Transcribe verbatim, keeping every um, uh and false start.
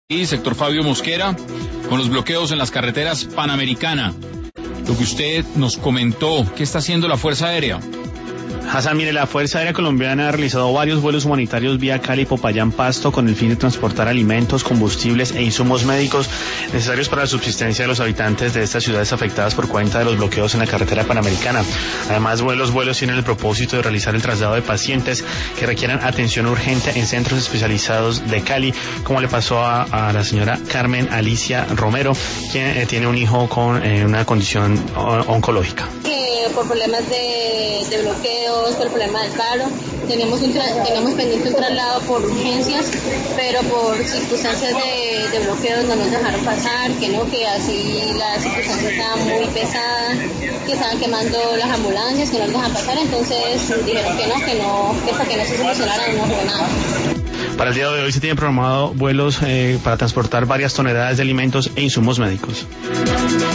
Y sector Fabio Mosquera, con los bloqueos en las carreteras Panamericana. Lo que usted nos comentó, ¿qué está haciendo la Fuerza Aérea? Hassan, mire, la Fuerza Aérea Colombiana ha realizado varios vuelos humanitarios vía Cali, Popayán, Pasto, con el fin de transportar alimentos, combustibles e insumos médicos necesarios para la subsistencia de los habitantes de estas ciudades afectadas por cuenta de los bloqueos en la carretera Panamericana. Además, los vuelos tienen el propósito de realizar el traslado de pacientes que requieran atención urgente en centros especializados de Cali, como le pasó a, a la señora Carmen Alicia Romero, quien eh, tiene un hijo con eh, una condición oncológica. Eh, por problemas de, de bloqueo, por el problema del paro, tenemos, un tra- tenemos pendiente un traslado por urgencias, pero por circunstancias de, de bloqueos no nos dejaron pasar, que no, que así las circunstancias estaban muy pesadas, que estaban quemando las ambulancias, que no nos dejan pasar, entonces dijeron que no, que no, que hasta que no se solucionara no fue nada. Para el día de hoy se tienen programado vuelos eh, para transportar varias toneladas de alimentos e insumos médicos.